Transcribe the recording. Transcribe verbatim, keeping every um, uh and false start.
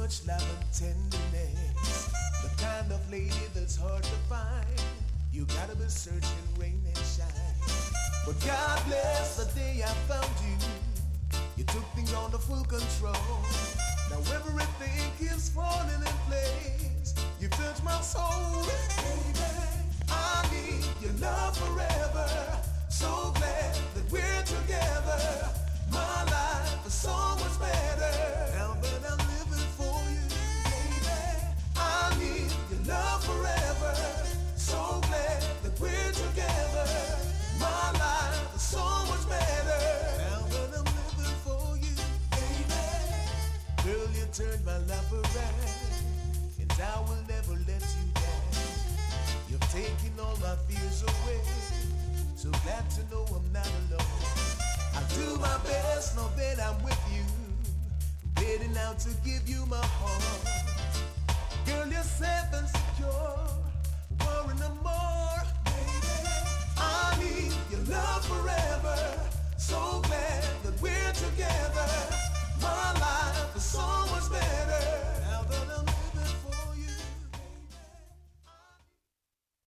much love and tenderness. The kind of lady that's hard to find. You gotta be searching rain and shine. But God bless the day I found you. You took things under full control. Now everything keeps falling in place. You touch my soul, baby. I need your love forever. So glad that we're together. My life is so much better now that I'm living for you, baby. I need your love forever. So glad that we're together. My life is so much better now that I'm living for you, baby. Girl, you turned my life around, and I will never let you down. You've taken all my fears away. So glad to know I'm not alone. I'll do my best, know that I'm with you. Ready now to give you my heart.